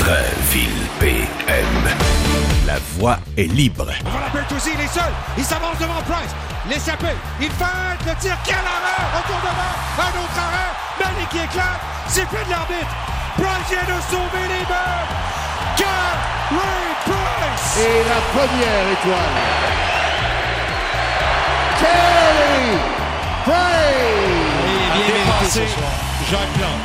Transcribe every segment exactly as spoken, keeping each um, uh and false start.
Dreville P M. La voix est libre. Voilà Bertuzzi, il est seul. Il s'avance devant Price. L'échappé. Il fait le tir. Quel arrêt! Retour devant. Un autre arrêt. Manny qui éclate. Sifflet de l'arbitre. Price vient de sauver les Birds. Carey Price! Et la première étoile. Carey Price! Et bien dépassé Jacques Plante.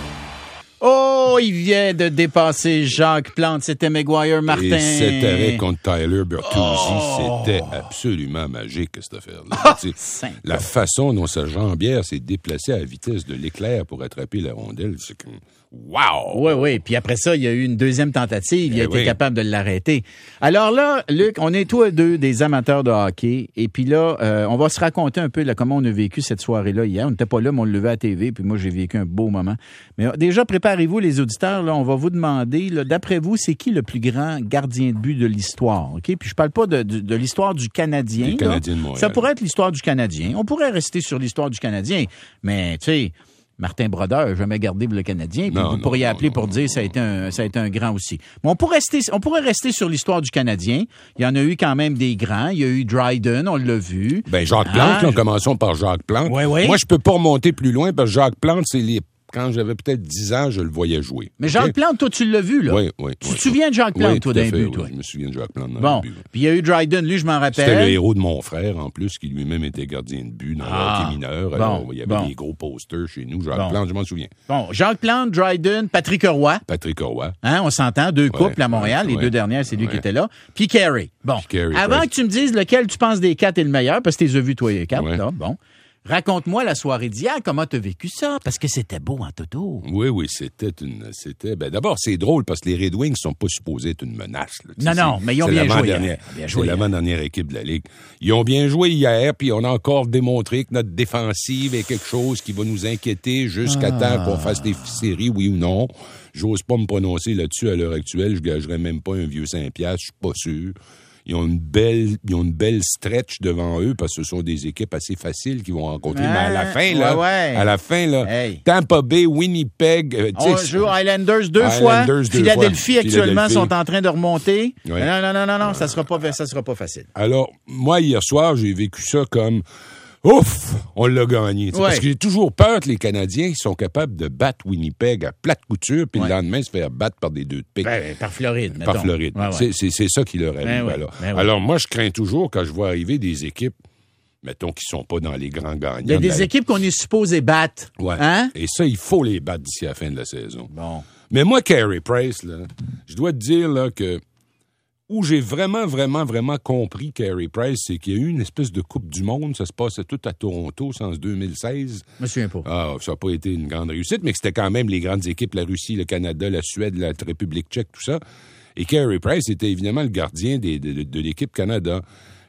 Oh, il vient de dépasser Jacques Plante. C'était Maguire Martin. Et cet arrêt contre Tyler Bertuzzi, oh. c'était absolument magique, cette affaire-là. Oh, la façon dont sa jambière s'est déplacée à la vitesse de l'éclair pour attraper la rondelle, c'est comme... Wow! Oui, oui. Puis après ça, il y a eu une deuxième tentative. Il a eh été oui. capable de l'arrêter. Alors là, Luc, on est tous deux des amateurs de hockey. Et puis là, euh, on va se raconter un peu là, comment on a vécu cette soirée-là hier. On n'était pas là, mais on le levait à la T V. Puis moi, j'ai vécu un beau moment. Mais déjà, préparez-vous, les auditeurs. Là, on va vous demander, là, d'après vous, c'est qui le plus grand gardien de but de l'histoire? OK? Puis je parle pas de, de, de l'histoire du Canadien. Le Canadien de Montréal. Ça pourrait être l'histoire du Canadien. On pourrait rester sur l'histoire du Canadien. Mais, tu sais... Martin Brodeur n'a jamais gardé le Canadien. Puis non, vous non, pourriez non, appeler non, pour non, dire que ça a été un, ça a été un grand aussi. Mais on pourrait rester, on pourrait rester sur l'histoire du Canadien. Il y en a eu quand même des grands. Il y a eu Dryden, on l'a vu. Ben Jacques Plante, ah, là, commençons par Jacques Plante. Oui, oui. Moi, je peux pas remonter plus loin parce que Jacques Plante, c'est les... Quand j'avais peut-être dix ans, je le voyais jouer. Mais Jacques okay? Plante, toi, tu l'as vu, là? Oui, oui. Tu oui, te souviens de Jacques Plante, oui, toi, d'un but, oui, toi? Je me souviens de Jacques Plante dans bon. le but. Bon. Puis il y a eu Dryden, lui, je m'en rappelle. C'était le héros de mon frère, en plus, qui lui-même était gardien de but dans ah, le hockey mineur. Alors, bon, il y avait bon. des gros posters chez nous. Jacques bon. Plante, je m'en souviens. Bon, Jacques Plante, Dryden, Patrick Roy. Patrick Roy. Hein, on s'entend, deux couples ouais, à Montréal. ouais, les ouais, deux dernières, c'est lui ouais. qui était là. Puis Carey. Bon. Puis Carey Avant Price. que tu me dises lequel tu penses des quatre est le meilleur, parce que tu les as vus, toi, les quatre, ouais. là. Bon. Raconte-moi la soirée d'hier, comment t'as vécu ça? Parce que c'était beau en toto. Oui, oui, c'était une... c'était. Ben, d'abord, c'est drôle parce que les Red Wings sont pas supposés être une menace. Là. Non, non, mais ils ont bien joué. Hier. Bien joué. C'est l'avant-dernière équipe de la Ligue. Ils ont bien joué hier, puis on a encore démontré que notre défensive est quelque chose qui va nous inquiéter jusqu'à ah. temps qu'on fasse des séries, oui ou non. J'ose pas me prononcer là-dessus à l'heure actuelle. Je gagerais même pas un vieux cinq piastres, je suis pas sûr. Ils ont une belle, ils ont une belle stretch devant eux parce que ce sont des équipes assez faciles qu'ils vont rencontrer. Ah, mais à la fin, là, ouais, ouais. à la fin, là, hey. Tampa Bay, Winnipeg, euh, on joue Islanders deux Islanders fois. Deux Philadelphie fois. actuellement Philadelphie. sont en train de remonter. Ouais. Non, non, non, non, non, ça sera pas, ça sera pas facile. Alors, moi, hier soir, j'ai vécu ça comme ouf, on l'a gagné. Ouais. Parce que j'ai toujours peur que les Canadiens ils sont capables de battre Winnipeg à plate couture, puis ouais. le lendemain se faire battre par des deux de pique. Ben, par Floride, Par mettons. Floride. Ouais, ouais. C'est, c'est, c'est ça qui leur arrive. Ben, ouais. alors. Ben, ouais. alors, moi, je crains toujours quand je vois arriver des équipes, mettons, qui sont pas dans les grands gagnants. Il y a des la... équipes qu'on est supposé battre. Ouais. Hein? Et ça, il faut les battre d'ici à la fin de la saison. Bon. Mais moi, Carey Price, là, je dois te dire là, que où j'ai vraiment, vraiment, vraiment compris Carey Price, c'est qu'il y a eu une espèce de Coupe du Monde. Ça se passait tout à Toronto, c'est en deux mille seize. Je me souviens pas. Ah, ça n'a pas été une grande réussite, mais que c'était quand même les grandes équipes, la Russie, le Canada, la Suède, la République tchèque, tout ça. Et Carey Price était évidemment le gardien des, de, de, de l'équipe Canada.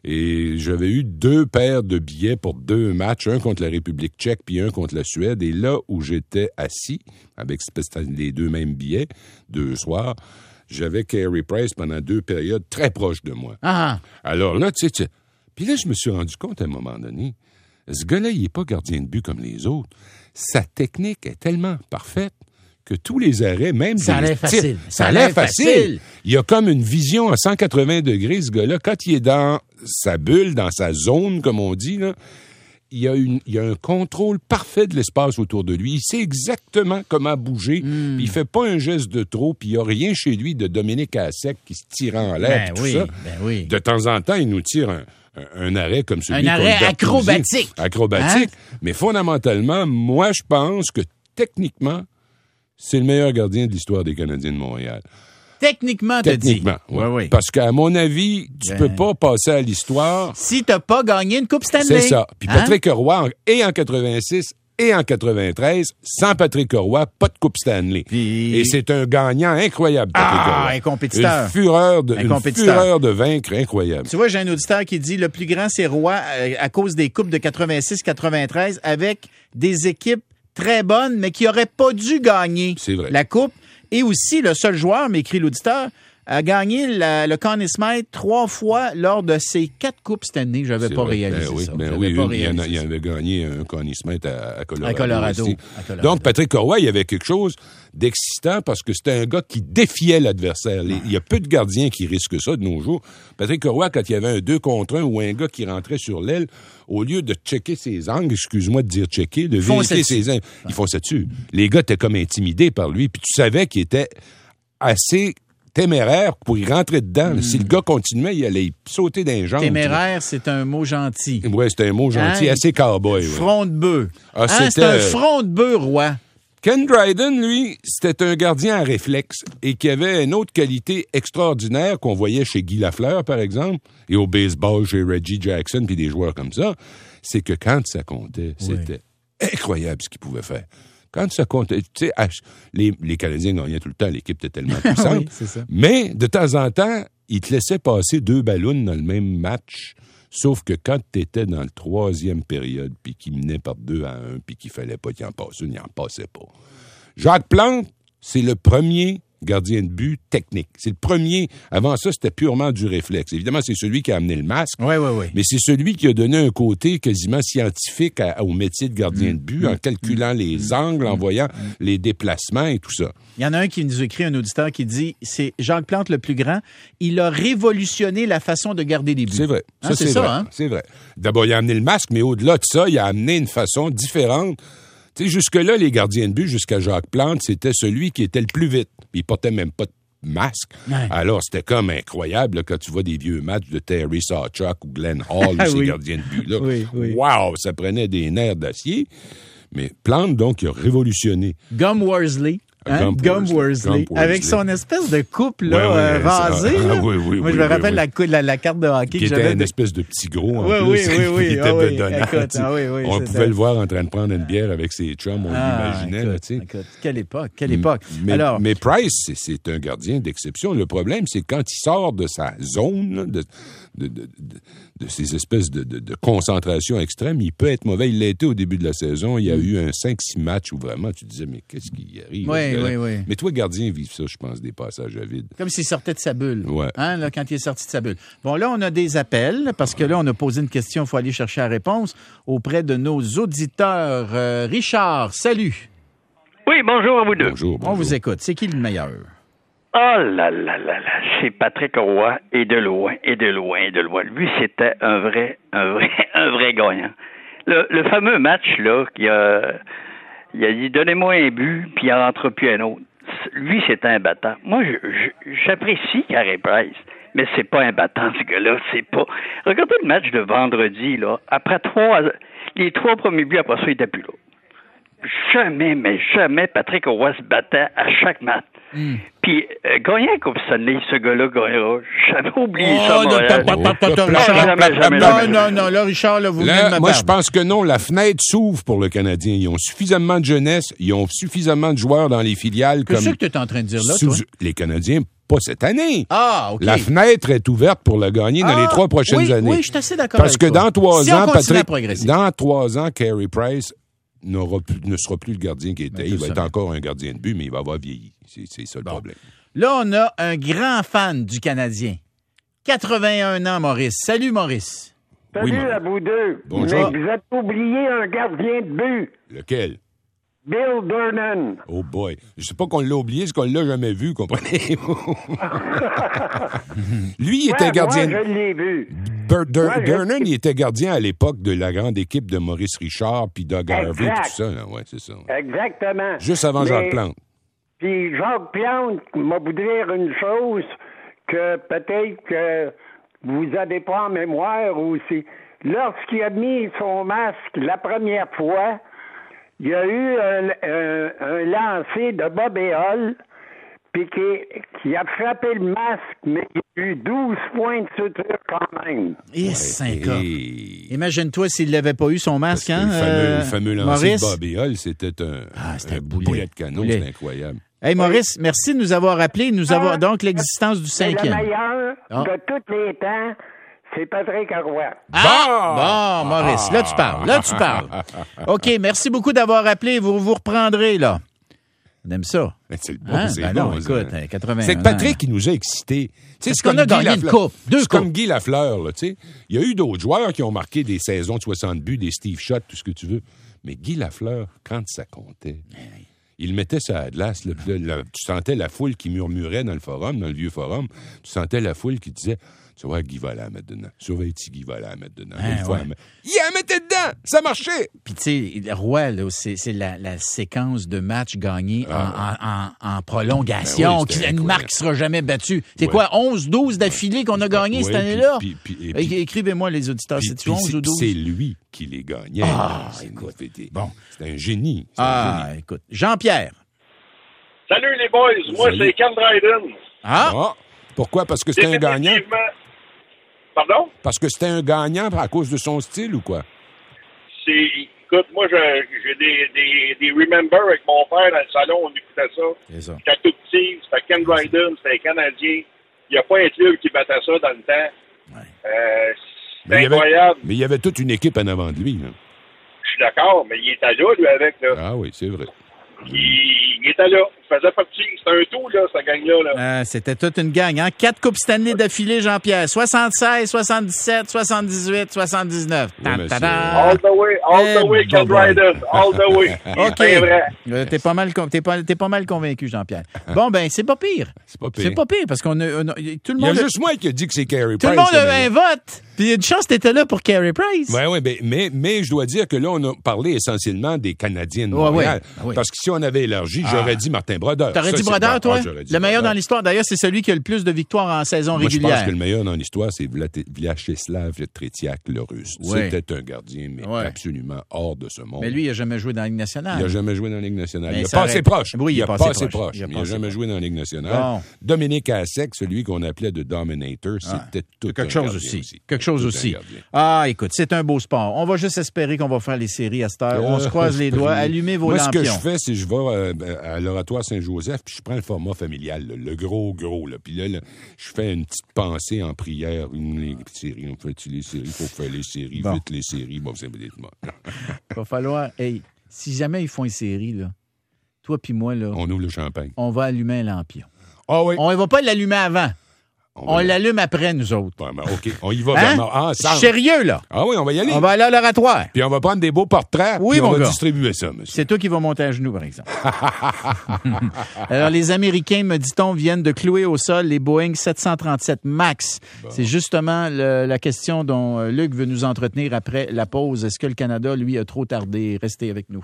Et j'avais eu deux paires de billets pour deux matchs, un contre la République tchèque puis un contre la Suède. Et là où j'étais assis, avec les deux mêmes billets, deux soirs, j'avais Carey Price pendant deux périodes très proches de moi. Ah. Alors là, tu sais, tu... puis là, je me suis rendu compte à un moment donné, ce gars-là, il n'est pas gardien de but comme les autres. Sa technique est tellement parfaite que tous les arrêts, même ça a l'air facile. Ça a l'air facile. facile. Il a comme une vision à cent quatre-vingts degrés, ce gars-là. Quand il est dans sa bulle, dans sa zone, comme on dit, là, il y a une, il y a un contrôle parfait de l'espace autour de lui. Il sait exactement comment bouger. Mm. Il fait pas un geste de trop, puis il y a rien chez lui de Dominique Hasek qui se tire en l'air, ben tout oui, ça. Ben oui. De temps en temps, il nous tire un, un, un arrêt comme celui Un arrêt acrobatique. Acrobatique. Hein? Mais fondamentalement, moi, je pense que techniquement, c'est le meilleur gardien de l'histoire des Canadiens de Montréal. Techniquement, t'as dit. Techniquement, oui. oui, oui. Parce qu'à mon avis, tu ben... peux pas passer à l'histoire. Si t'as pas gagné une Coupe Stanley. C'est ça. Puis hein? Patrick Roy, et en quatre-vingt-six et en quatre-vingt-treize, sans Patrick Roy, pas de Coupe Stanley. Puis... Et c'est un gagnant incroyable, Patrick ah, Roy. un compétiteur. Une fureur de, un une compétiteur. fureur de vaincre incroyable. Tu vois, j'ai un auditeur qui dit le plus grand, c'est Roy euh, à cause des coupes de quatre-vingt-six quatre-vingt-treize avec des équipes très bonnes, mais qui n'auraient pas dû gagner c'est vrai. la Coupe. Et aussi, le seul joueur, m'écrit l'auditeur, a gagné la, le Conn Smythe trois fois lors de ses quatre coupes cette année. Je n'avais pas vrai. réalisé ben oui, ça. Ben oui, pas une, réalisé il, y en a, il avait gagné un Conn Smythe à, à Colorado. À Colorado. à Colorado. Donc, Patrick Roy, il y avait quelque chose d'excitant parce que c'était un gars qui défiait l'adversaire. Les, il y a peu de gardiens qui risquent ça de nos jours. Patrick Roy, quand il y avait un deux contre un ou un gars qui rentrait sur l'aile, au lieu de checker ses angles, excuse-moi de dire checker, de vérifier ses angles, ils fonçaient dessus. Les gars étaient comme intimidés par lui, puis tu savais qu'il était assez téméraire pour y rentrer dedans. Mm. Si le gars continuait, il allait sauter d'un jambes. Téméraire, c'est un mot gentil. Oui, c'est un mot gentil, hein? Assez cowboy. Front de bœuf. Ah, hein, c'est un front de bœuf, Roy. Ken Dryden, lui, c'était un gardien à réflexe et qui avait une autre qualité extraordinaire qu'on voyait chez Guy Lafleur, par exemple, et au baseball chez Reggie Jackson puis des joueurs comme ça, c'est que quand ça comptait, oui. c'était incroyable ce qu'il pouvait faire. Quand ça comptait, tu sais, les, les Canadiens gagnaient tout le temps, l'équipe était tellement puissante. Oui, c'est ça. Mais, de temps en temps, ils te laissaient passer deux ballons dans le même match. Sauf que quand tu étais dans le troisième période, puis qu'il menait par deux à un, puis qu'il fallait pas qu'il en passe une, il en passait pas. Jacques Plante, c'est le premier gardien de but technique. C'est le premier. Avant ça, c'était purement du réflexe. Évidemment, c'est celui qui a amené le masque. Oui, oui, oui. Mais c'est celui qui a donné un côté quasiment scientifique à, au métier de gardien de but, mmh. en calculant mmh. les angles, en voyant mmh. les déplacements et tout ça. Il y en a un qui nous écrit, un auditeur, qui dit c'est Jacques Plante le plus grand. Il a révolutionné la façon de garder des buts. C'est vrai. Hein, ça, c'est, c'est ça, vrai. hein? C'est vrai. D'abord, il a amené le masque, mais au-delà de ça, il a amené une façon différente. Tu sais, jusque-là, les gardiens de but, jusqu'à Jacques Plante, c'était celui qui était le plus vite. Puis il portait même pas de masque. Ouais. Alors, c'était comme incroyable là, quand tu vois des vieux matchs de Terry Sawchuk ou Glenn Hall, ou ces oui. gardiens de but-là. Oui, oui. Wow! Ça prenait des nerfs d'acier. Mais Plante, donc, il a révolutionné. Gum Worsley. Hein? Gum Worsley, avec son espèce de coupe là, ouais, ouais, euh, rasée. Ah, oui, oui, Moi, oui, je me oui, rappelle oui. La, la, la carte de hockey qui que était j'avais. Une espèce de petit gros en oui, plus. Oui, oui, oui. Qui était ah, oui. bedonnant. Écoute, ah, oui, oui, on c'était... pouvait le voir en train de prendre une bière avec ses chums, on ah, l'imaginait. Écoute, là, tu sais. écoute, quelle époque, quelle époque. Mais, Alors... mais Price, c'est, c'est un gardien d'exception. Le problème, c'est quand il sort de sa zone, là, de, de, de, de, de ces espèces de, de, de concentration extrême, il peut être mauvais. Il l'a été au début de la saison. Il y a mm. eu un cinq six matchs où vraiment tu disais, mais qu'est-ce qui y arrive? Oui, oui, oui. Mais toi, gardien, vive ça, je pense, des passages à vide. Comme s'il sortait de sa bulle. Ouais. Hein, là, quand il est sorti de sa bulle. Bon, là, on a des appels, parce que là, on a posé une question, il faut aller chercher la réponse auprès de nos auditeurs. Euh, Richard, salut. Oui, bonjour à vous deux. Bonjour, bonjour. On vous écoute. C'est qui le meilleur? Oh là là là là, c'est Patrick Roy, et de loin, et de loin, et de loin. Lui, c'était un vrai, un vrai, un vrai gagnant. Le, le fameux match, là, qui a, il a dit, donnez-moi un but, puis il en rentre plus un autre. Lui, c'était un battant. Moi, je, je, j'apprécie Carey Price, mais c'est pas un battant, ce gars-là, c'est pas... Regardez le match de vendredi, là, après trois, les trois premiers buts, après ça, il était plus là. Jamais, mais jamais Patrick Roy se battait à chaque match. Mm. Puis, euh, gagner à Coupe Stanley, ce gars-là gagnera. J'avais oublié oh, ça, moi. Non, non, non, là, Richard, là, vous là, venez de moi, me je pense que non. La fenêtre s'ouvre pour le Canadien. Ils ont suffisamment de jeunesse. Ils ont suffisamment de joueurs dans les filiales. Qu'est-ce comme... que tu es en train de dire là, sous... toi? Les Canadiens, pas cette année. Ah, OK. La fenêtre est ouverte pour le gagner ah, dans les trois prochaines oui, années. Oui, je suis assez d'accord Parce avec que toi. dans trois si ans, Patrick, plus, dans trois ans, Carey Price n'aura plus, ne sera plus le gardien qui était. Ben, il va ça. être encore un gardien de but, mais il va avoir vieilli. C'est, c'est ça le bon. problème. Là, on a un grand fan du Canadien. quatre-vingt-un ans, Maurice. Salut, Maurice. Salut oui, à vous deux. Bonjour. Mais vous avez oublié un gardien de but. Lequel? Bill Durnan. Oh boy. Je sais pas qu'on l'a oublié, c'est qu'on l'a jamais vu, comprenez-vous? Lui, il ouais, était gardien... Moi, je l'ai vu. Dur- Dur- ouais, Durnan, je... il était gardien à l'époque de la grande équipe de Maurice Richard puis Doug Harvey et tout ça. Là. Ouais, c'est ça. Ouais. Exactement. Juste avant Mais... Jacques Plante. Puis Jacques Plante m'a voulu dire une chose que peut-être que vous n'avez pas en mémoire aussi. Lorsqu'il a mis son masque la première fois, il y a eu un, un, un lancer de Bob Éole, puis qui, qui a frappé le masque, mais il y a eu douze points de suture quand même. Et ouais, cinq et... ans. Imagine-toi s'il n'avait pas eu son masque, hein, le fameux, euh, le fameux lancer Maurice? de Bob Éole, c'était un, ah, c'était un, un boulet. boulet de canon, boulet. C'était incroyable. Hey Maurice, merci de nous avoir appelés, nous avoir donc l'existence du cinquième. Le meilleur ah. de tous les temps, c'est Patrick Roy. Ah! Bon, Maurice, là tu parles, là tu parles. OK, merci beaucoup d'avoir appelé, vous vous reprendrez, là. On aime ça. Ben, c'est le bon, Hein? c'est Ben bon, non, ça. écoute, hein, quatre-vingts C'est que Patrick qui nous a excités. Tu sais, Parce c'est qu'on comme a Guy gagné une Lafleur. coupe, deux C'est comme coupes. Guy Lafleur, là, tu sais. Il y a eu d'autres joueurs qui ont marqué des saisons de soixante buts, des Steve Schott, tout ce que tu veux. Mais Guy Lafleur, quand ça comptait, il mettait ça à glace. Là, puis là, là, tu sentais la foule qui murmurait dans le forum, dans le vieux forum. Tu sentais la foule qui disait... Tu vois, Guy va la mettre dedans. Surveille-tu Guy va la mettre dedans. Hein, Une fois, ouais. elle met- Il la mettait dedans! Ça marchait! Puis, tu sais, Roy, là, c'est, c'est la, la séquence de matchs gagnés Ah. en, en, en prolongation, Ben oui, qui c'était une incroyable. marque qui sera jamais battue. C'est Ouais. quoi, onze douze d'affilée qu'on a gagné cette Ouais, année-là? puis- puis- puis- et É- puis- Écrivez-moi, les auditeurs, Puis- c'est-tu puis onze c'est- ou douze? C'est lui qui les gagnait. Ah, là. C'est- écoute. c'était- Bon. C'est un génie. C'est un Ah, génie. écoute. Jean-Pierre. Salut les boys, moi Salut. c'est Cam Dryden. Ah! Ah, pourquoi? Parce que c'était un gagnant? Définitivement. Pardon? Parce que c'était un gagnant à cause de son style ou quoi? C'est, écoute, moi je- j'ai des, des, des remember avec mon père dans le salon, on écoutait ça. C'est ça. J'étais tout petit, c'était Ken Dryden, c'était un Canadien. Il n'y a pas un club qui battait ça dans le temps. Ouais. Euh, Mais c'est il y avait- incroyable. Mais il y avait toute une équipe en avant de lui. Là. Je suis d'accord, mais il était là, lui, avec. Là. Ah oui, c'est vrai. Il, il était là. Il faisait partie. C'était un tout, là, cette gang-là. Là. Ah, c'était toute une gang, hein? Quatre Coupes Stanley d'affilée, Jean-Pierre. soixante-seize, soixante-dix-sept, soixante-dix-huit, soixante-dix-neuf. Oui, monsieur. Ta-da! All the way, all the Eh, way, Ken bye-bye. Dryden. All the way. OK. C'est vrai. Euh, T'es pas mal, con- t'es pas, t'es pas mal convaincu, Jean-Pierre. Bon, ben, c'est pas pire. C'est pas pire. C'est pas pire, parce qu'on a, on a- tout le Il y a monde, a- juste moi qui a dit que c'est Carey tout Price. le monde là, a mais- eu un vote. Puis il y a une chance que t'étais là pour Carey Price. Oui, oui, mais, mais, mais je dois dire que là, on a parlé essentiellement des Canadiens de Ouais, Montréal. ouais. Ah oui. Parce que si on avait élargi, j'aurais dit Martin Brodeur. T'aurais Ça, dit c'est Brodeur, bon. toi? Ah, j'aurais dit Le meilleur Brodeur. dans l'histoire, d'ailleurs, c'est celui qui a le plus de victoires en saison Moi, je régulière. pense que le meilleur dans l'histoire, c'est Vlat- Vyacheslav Tretiak, le Russe. Ouais. C'était un gardien, mais Ouais. absolument hors de ce monde. Mais lui, il a jamais joué dans la Ligue Il nationale. n'a jamais joué dans la Ligue nationale. Mais il a ça pas aurait- assez proche. Oui, il a pas assez proche. Il a mais pas Il n'a assez jamais proche. joué dans la Ligue nationale. Bon. Dominique Hasek, celui qu'on appelait de Dominator, c'était tout C'est quelque un chose gardien aussi. Quelque chose Tout un aussi. gardien. Ah, écoute, c'est un beau sport. On va juste espérer qu'on va faire les séries à cette heure. On se croise les doigts. Allumez vos Moi, lampions. ce que je fais, c'est que je vais euh, à l'Oratoire Saint-Joseph, puis je prends le format familial, là, le gros, gros. Là. Puis là, là, je fais une petite pensée en prière. Une, les séries, on fait les séries? Il faut faire les séries. Bon. Vite les séries. Bon, c'est immédiatement. Il va falloir... Hey, si jamais ils font une série, là, toi puis moi, là, On ouvre le champagne. on va allumer un lampion. Ah oui. On ne va pas l'allumer avant. On va- l'allume après, nous autres. Ouais, ben, OK, on y va Hein? vraiment ensemble. Sérieux, là. Ah oui, on va y aller. On va aller à l'oratoire. Puis on va prendre des beaux portraits, Oui, puis on mon va gars. distribuer ça, monsieur. C'est toi qui vas monter à genoux, par exemple. Alors, les Américains, me dit-on, viennent de clouer au sol les Boeing sept cent trente-sept MAX. C'est justement le- la question dont euh, Luc veut nous entretenir après la pause. Est-ce que le Canada, lui, a trop tardé? Restez avec nous.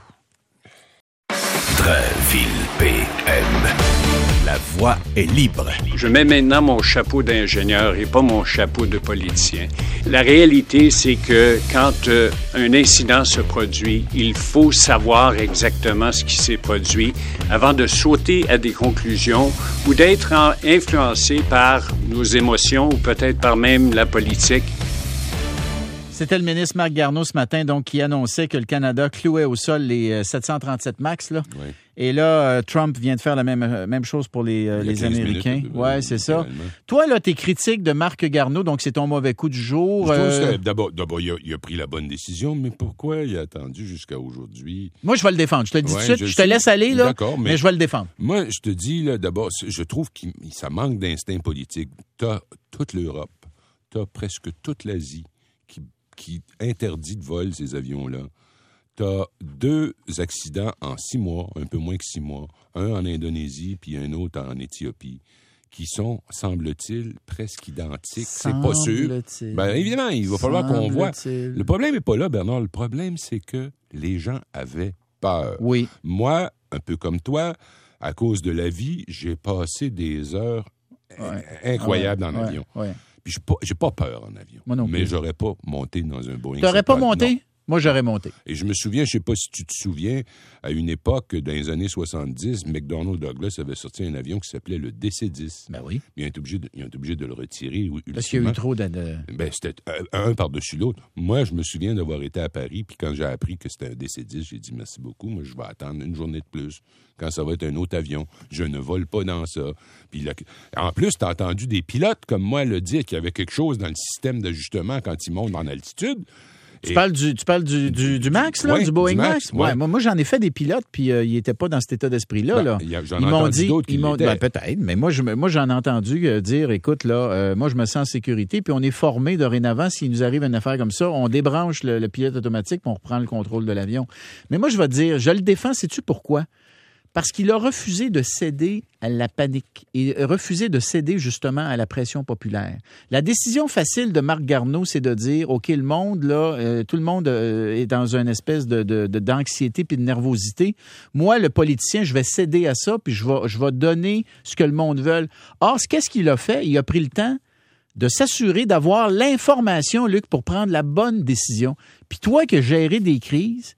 Drainville P M. La voix est libre. Je mets maintenant mon chapeau d'ingénieur et pas mon chapeau de politicien. La réalité, c'est que quand euh, un incident se produit, il faut savoir exactement ce qui s'est produit avant de sauter à des conclusions ou d'être en- influencé par nos émotions ou peut-être par même la politique. C'était le ministre Marc Garneau ce matin, donc, qui annonçait que le Canada clouait au sol les euh, sept cent trente-sept MAX, là. Oui. Et là, euh, Trump vient de faire la même, euh, même chose pour les, euh, Il y a les quinze Américains. minutes, euh, Ouais, c'est ça. littéralement. Toi, là, tes critiques de Marc Garneau, donc c'est ton mauvais coup du jour. Je trouve euh, que d'abord, d'abord il, a, il a pris la bonne décision, mais pourquoi il a attendu jusqu'à aujourd'hui? Moi, je vais le défendre. Je te le dis Ouais, tout de suite. je Je, te sais. laisse aller, là. D'accord, mais... mais- je vais le défendre. Moi, je te dis, là, d'abord, c'est- je trouve que ça manque d'instinct politique. T'as toute l'Europe, t'as presque toute l'Asie qui, qui interdit de vol ces avions-là. T'as deux accidents en six mois, un peu moins que six mois, un en Indonésie puis un autre en Éthiopie, qui sont, semble-t-il, presque identiques. C'est pas sûr. Semble-t-il. Ben, évidemment, il va falloir qu'on voit. Semble-t-il. Le problème n'est pas là, Bernard. Le problème, c'est que les gens avaient peur. Oui. Moi, un peu comme toi, à cause de la vie, j'ai passé des heures Ouais. incroyables Ouais, en ouais, avion. ouais. Puis j'ai pas, j'ai pas peur en avion. Moi non mais plus. j'aurais pas monté dans un Boeing. T'aurais pas sept cent trente. monté? Non. Moi, j'aurais monté. Et je me souviens, je sais pas si tu te souviens, à une époque, dans les années soixante-dix, McDonnell Douglas avait sorti un avion qui s'appelait le D C dix. Ben oui. Ils ont été obligés de, ils ont été obligés de le retirer. Parce qu'il y a eu ultimement. trop de... de- Ben, c'était un, un par-dessus l'autre. Moi, je me souviens d'avoir été à Paris, puis quand j'ai appris que c'était un D C dix, j'ai dit merci beaucoup, moi, je vais attendre une journée de plus. Quand ça va être un autre avion, je ne vole pas dans ça. Puis là, en plus, tu as entendu des pilotes comme moi le dire qu'il y avait quelque chose dans le système d'ajustement quand ils montent en altitude. Tu parles du, tu parles du, du, du Max, là, ouais, du Boeing du Max? Max? Ouais. ouais. Moi, moi, j'en ai fait des pilotes, puis euh, ils n'étaient pas dans cet état d'esprit-là. Ben, là. Y a, j'en ils ai m'ont entendu dit, d'autres qui ils m'ont, l'étaient. ben, peut-être, mais moi, je, moi, j'en ai entendu euh, dire, écoute, là, euh, moi, je me sens en sécurité, puis on est formé dorénavant, s'il nous arrive une affaire comme ça, on débranche le, le pilote automatique, puis on reprend le contrôle de l'avion. Mais moi, je vais te dire, je le défends, sais-tu pourquoi? Parce qu'il a refusé de céder à la panique et refusé de céder justement à la pression populaire. La décision facile de Marc Garneau, c'est de dire, OK, le monde, là, euh, tout le monde euh, est dans une espèce de, de, de, d'anxiété puis de nervosité. Moi, le politicien, je vais céder à ça puis je vais, je vais donner ce que le monde veut. Or, qu'est-ce qu'il a fait? Il a pris le temps de s'assurer d'avoir l'information, Luc, pour prendre la bonne décision. Puis toi qui as géré des crises,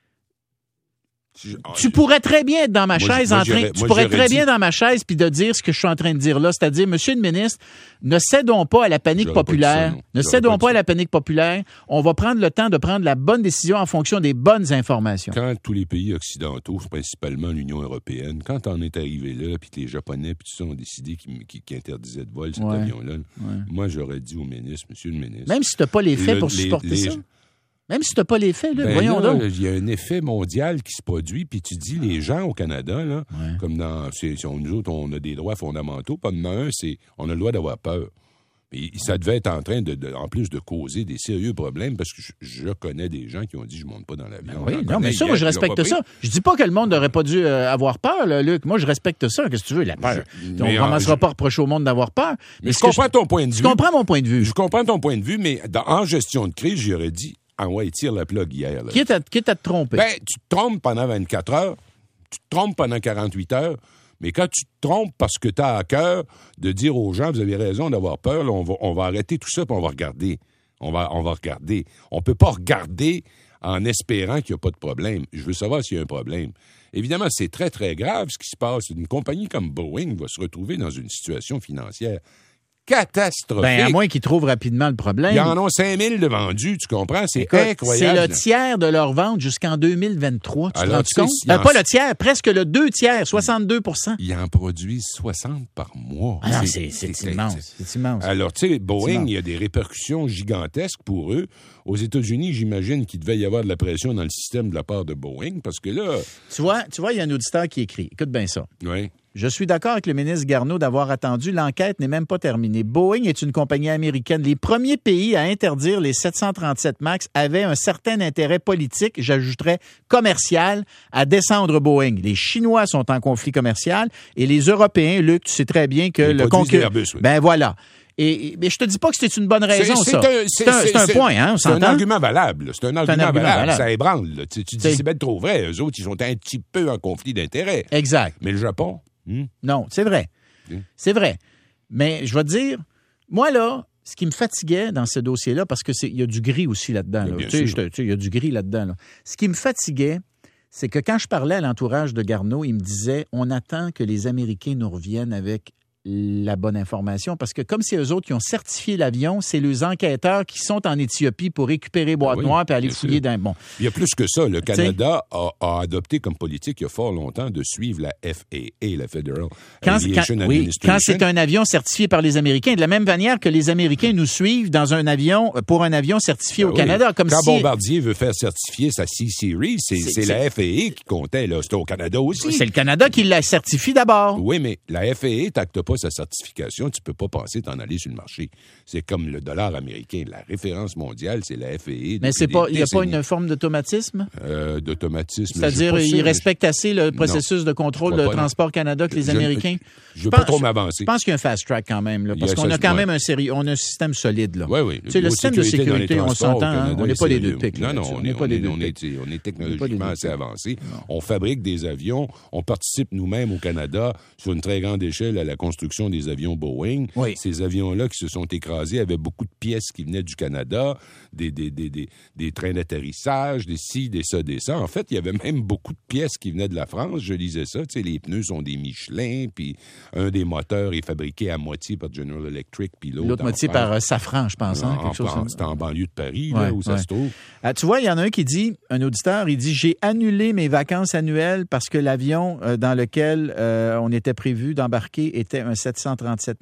tu pourrais très bien être dans ma moi, chaise moi, en train, tu pourrais très dit... bien dans ma chaise puis de dire ce que je suis en train de dire là, c'est-à-dire, Monsieur le ministre, ne cédons pas à la panique j'aurais populaire, ça, ne cédons pas, pas à la panique populaire. On va prendre le temps de prendre la bonne décision en fonction des bonnes informations. Quand tous les pays occidentaux, principalement l'Union européenne, quand on est arrivé là, puis que les Japonais puis tout ça ont décidé qu'ils, qu'ils, qu'ils interdisaient de vol cet ouais. avion-là, ouais. moi j'aurais dit au ministre, Monsieur le ministre, même si tu n'as pas les faits le, pour les, supporter les, ça. Même si tu n'as pas l'effet, là, ben voyons là, donc. Il y a un effet mondial qui se produit, puis tu dis, les gens au Canada, là, ouais. comme dans, c'est, c'est, nous autres, on a des droits fondamentaux, pas de un, c'est, on a le droit d'avoir peur. Et ça devait être en train, de, de, en plus, de causer des sérieux problèmes, parce que je, je connais des gens qui ont dit, je monte pas dans l'avion. Ben oui, non, mais ça, moi, je respecte ça. Je dis pas que le monde n'aurait pas dû euh, avoir peur, là, Luc. Moi, je respecte ça. Qu'est-ce que tu veux, la peur? Je, on ne commencera je... pas à reprocher au monde d'avoir peur. Mais, mais je comprends je... ton point de vue. Je comprends mon point de vue. Je comprends ton point de vue, mais dans, en gestion de crise, j'aurais dit, ah ouais, tire la plug hier. Là. Quitte à, quitte à te tromper. Ben, tu te trompes pendant vingt-quatre heures, tu te trompes pendant quarante-huit heures, mais quand tu te trompes parce que tu as à cœur de dire aux gens, vous avez raison d'avoir peur, là, on, va, on va arrêter tout ça puis on va regarder. On va, on va regarder. On peut pas regarder en espérant qu'il n'y a pas de problème. Je veux savoir s'il y a un problème. Évidemment, c'est très, très grave ce qui se passe. Une compagnie comme Boeing va se retrouver dans une situation financière catastrophique. Ben, à moins qu'ils trouvent rapidement le problème. Ils en ont cinq mille de vendus, tu comprends? C'est Écoute, incroyable. C'est le tiers de leur vente jusqu'en deux mille vingt-trois, tu Alors, te rends compte? Euh, pas le tiers, presque le deux tiers, soixante-deux pour cent. Ils en produisent soixante par mois. Alors, c'est, c'est, c'est, immense, c'est immense. Alors, tu sais, Boeing, il y a des répercussions gigantesques pour eux. Aux États-Unis, j'imagine qu'il devait y avoir de la pression dans le système de la part de Boeing, parce que là... Tu vois, tu vois, il y a un auditeur qui écrit. Écoute bien ça. Oui. Je suis d'accord avec le ministre Garneau d'avoir attendu. L'enquête n'est même pas terminée. Boeing est une compagnie américaine. Les premiers pays à interdire les sept cent trente-sept MAX avaient un certain intérêt politique, j'ajouterais commercial, à descendre Boeing. Les Chinois sont en conflit commercial et les Européens, Luc, tu sais très bien que les le concurrent... Oui. Ben voilà. Et, mais je te dis pas que c'est une bonne raison, c'est, ça. C'est un, c'est, c'est, un, c'est un c'est, point, hein, on c'est s'entend? un argument valable. C'est un argument, c'est un argument valable. valable. Ça ébranle. Là. Tu, tu dis, c'est, c'est bien trop vrai. Eux autres, ils sont un petit peu en conflit d'intérêts. Exact. Mais le Japon... Hmm? Non, c'est vrai. Hmm. C'est vrai. Mais je vais te dire, moi, là, ce qui me fatiguait dans ce dossier-là, parce qu'il y a du gris aussi là-dedans. Là. Tu sais, il y a du gris là-dedans. Là. Ce qui me fatiguait, c'est que quand je parlais à l'entourage de Garneau, il me disait, on attend que les Américains nous reviennent avec la bonne information, parce que comme c'est eux autres qui ont certifié l'avion, c'est les enquêteurs qui sont en Éthiopie pour récupérer boîte ah oui, noire et aller fouiller dans... Bon. Il y a plus que ça. Le Canada a, a adopté comme politique il y a fort longtemps de suivre la F A A, la Federal quand, Aviation quand, Administration. Oui, quand c'est un avion certifié par les Américains, de la même manière que les Américains nous suivent dans un avion, pour un avion certifié ah au oui. Canada. Comme quand si... Bombardier veut faire certifier sa C-Series, c'est, c'est, c'est, c'est la F A A qui comptait. Là. C'était au Canada aussi. C'est le Canada qui la certifie d'abord. Oui, mais la F A A t'acte pas sa certification. Tu peux pas passer t'en aller sur le marché. C'est comme le dollar américain. La référence mondiale, c'est la F A A. Mais c'est pas, il n'y a pas une forme d'automatisme? Euh, d'automatisme. C'est-à-dire, ils respectent assez le processus non, de contrôle de Transport Canada que les je, Américains? Je ne veux pas trop m'avancer. Je pense qu'il y a un fast track quand même, là, parce qu'on a quand ouais. même un sérieux, on a un système solide, là. Oui, oui. Tu sais, le système de sécurité, on s'entend, hein, on n'est pas des deux pics. Non, non, on n'est pas des deux pics. On est technologiquement assez avancé. On fabrique des avions. On participe nous-mêmes au Canada sur une très grande échelle à la construction des avions Boeing. Oui. Ces avions-là qui se sont écrasés avaient beaucoup de pièces qui venaient du Canada, des, des, des, des, des trains d'atterrissage, des ci, des ça, des ça. En fait, il y avait même beaucoup de pièces qui venaient de la France. Je lisais ça. Tu sais, les pneus sont des Michelin, puis un des moteurs est fabriqué à moitié par General Electric, puis l'autre, l'autre moitié par euh, Safran, je pense. Hein, en, quelque chose en, comme... C'était en banlieue de Paris, ouais, là, où ouais. ça se trouve. Ah, tu vois, il y en a un qui dit, un auditeur, il dit « J'ai annulé mes vacances annuelles parce que l'avion euh, dans lequel euh, on était prévu d'embarquer était un sept cent trente-sept MAX. »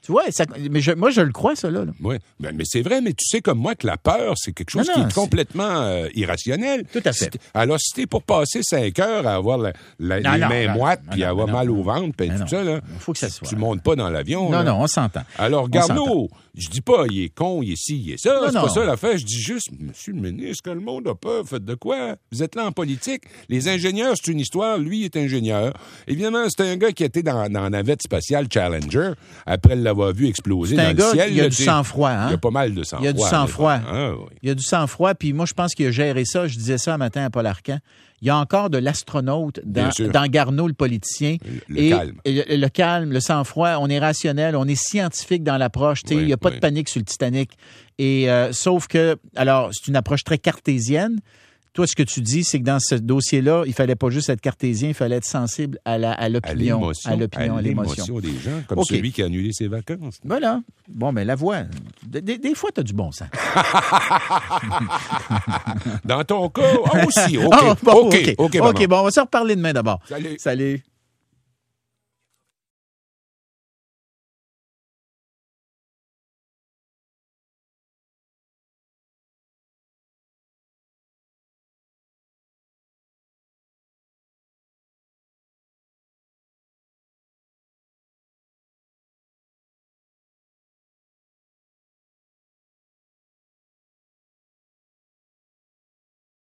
Tu vois, ça, mais je, moi, je le crois, ça, là. là. Oui, ben, mais c'est vrai, mais tu sais comme moi que la peur, c'est quelque chose non, qui non, est complètement euh, irrationnel. Tout à fait. Si alors, si t'es pour passer cinq heures à avoir la, la, non, les non, mains non, moites non, puis non, avoir non, mal non, au ventre puis tout non, ça, là, il faut que ça soit. tu montes pas dans l'avion. Non, là. non, on s'entend. Alors, On Garneau, s'entend. je dis pas, il est con, il est ci, il est ça. Non, c'est non. pas ça l'affaire. Je dis juste, monsieur le ministre, que le monde a peur, faites de quoi? Vous êtes là en politique. Les ingénieurs, c'est une histoire. Lui, il est ingénieur. Évidemment, c'est un gars qui était dans, dans la navette spatiale Challenger après l'avoir vu exploser C'est dans un le gars, ciel. il y a là, du t'sais, sang-froid, hein? Il y a pas mal de sang-froid. Il y a du sang-froid. Ah, oui. Il y a du sang-froid, puis moi, je pense qu'il a géré ça. Je disais ça un matin à Paul Arcand. Il y a encore de l'astronaute dans, dans Garneau, le politicien. Le, le et, calme. Et le, le calme, le sang-froid. On est rationnel, on est scientifique dans l'approche. Oui, il n'y a pas oui. de panique sur le Titanic. Et euh, sauf que, alors, c'est une approche très cartésienne. Toi, ce que tu dis, c'est que dans ce dossier-là, il fallait pas juste être cartésien, il fallait être sensible à, la, à l'opinion. À l'opinion, à, à l'émotion des gens, comme okay. celui qui a annulé ses vacances. Voilà. Bon, mais la voix, des, des fois, tu as du bon sens. Dans ton cas, ah, aussi. OK, oh, bon, OK, OK, OK, OK, bon, on va se reparler demain d'abord. Salut. Salut.